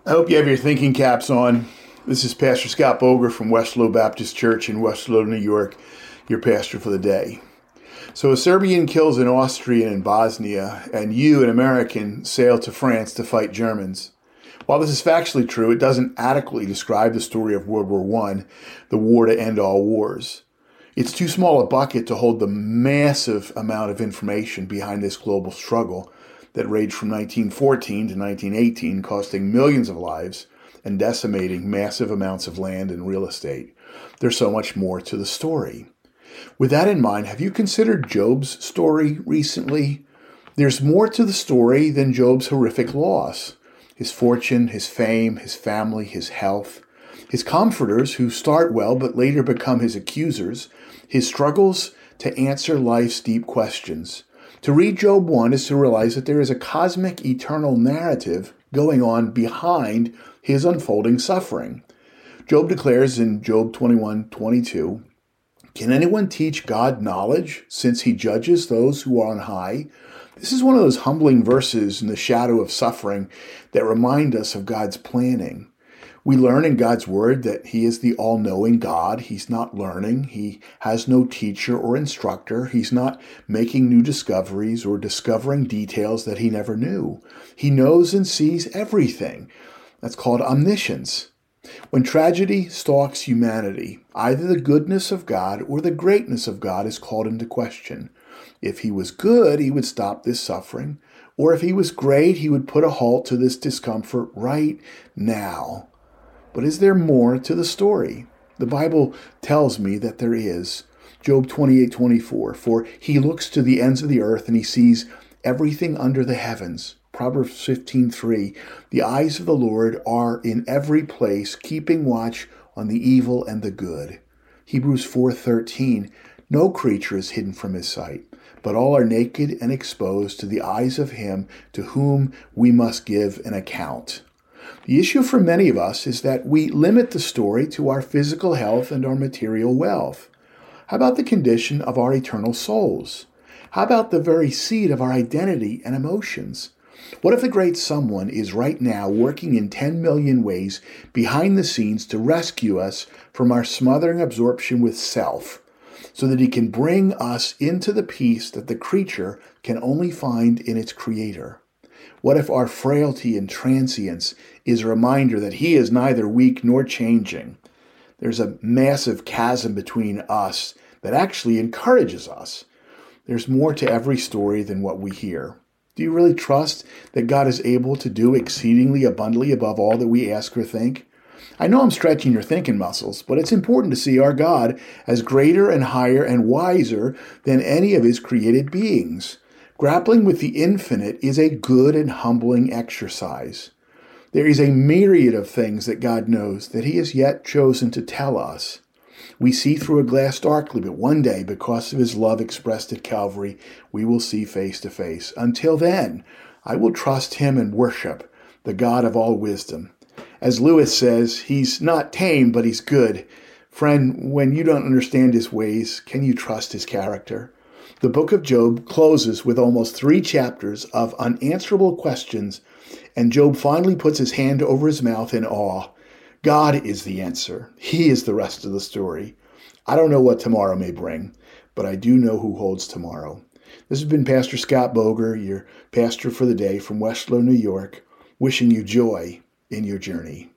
I hope you have your thinking caps on. This is Pastor Scott Boger from Westlow Baptist Church in Westlow, New York, your pastor for the day. So a Serbian kills an Austrian in Bosnia, and you, an American, sail to France to fight Germans. While this is factually true, it doesn't adequately describe the story of World War I, the war to end all wars. It's too small a bucket to hold the massive amount of information behind this global struggle that raged from 1914 to 1918, costing millions of lives and decimating massive amounts of land and real estate. There's so much more to the story. With that in mind, have you considered Job's story recently? There's more to the story than Job's horrific loss. His fortune, his fame, his family, his health, his comforters who start well but later become his accusers, his struggles to answer life's deep questions. To read Job 1 is to realize that there is a cosmic eternal narrative going on behind his unfolding suffering. Job declares in Job 21:22, "Can anyone teach God knowledge, since he judges those who are on high?" This is one of those humbling verses in the shadow of suffering that remind us of God's planning. We learn in God's word that he is the all-knowing God. He's not learning. He has no teacher or instructor. He's not making new discoveries or discovering details that he never knew. He knows and sees everything. That's called omniscience. When tragedy stalks humanity, either the goodness of God or the greatness of God is called into question. If he was good, he would stop this suffering. Or if he was great, he would put a halt to this discomfort right now. But is there more to the story? The Bible tells me that there is. Job 28:24, "For he looks to the ends of the earth and he sees everything under the heavens." Proverbs 15:3, "The eyes of the Lord are in every place, keeping watch on the evil and the good." Hebrews 4:13, "No creature is hidden from his sight, but all are naked and exposed to the eyes of him to whom we must give an account." The issue for many of us is that we limit the story to our physical health and our material wealth. How about the condition of our eternal souls? How about the very seed of our identity and emotions? What if the great someone is right now working in 10 million ways behind the scenes to rescue us from our smothering absorption with self, so that he can bring us into the peace that the creature can only find in its creator? What if our frailty and transience is a reminder that he is neither weak nor changing? There's a massive chasm between us that actually encourages us. There's more to every story than what we hear. Do you really trust that God is able to do exceedingly abundantly above all that we ask or think? I know I'm stretching your thinking muscles, but it's important to see our God as greater and higher and wiser than any of his created beings. Grappling with the infinite is a good and humbling exercise. There is a myriad of things that God knows that he has yet chosen to tell us. We see through a glass darkly, but one day, because of his love expressed at Calvary, we will see face to face. Until then, I will trust him and worship the God of all wisdom. As Lewis says, he's not tame, but he's good. Friend, when you don't understand his ways, can you trust his character? The book of Job closes with almost 3 chapters of unanswerable questions, and Job finally puts his hand over his mouth in awe. God is the answer. He is the rest of the story. I don't know what tomorrow may bring, but I do know who holds tomorrow. This has been Pastor Scott Boger, your pastor for the day from Westlow, New York, wishing you joy in your journey.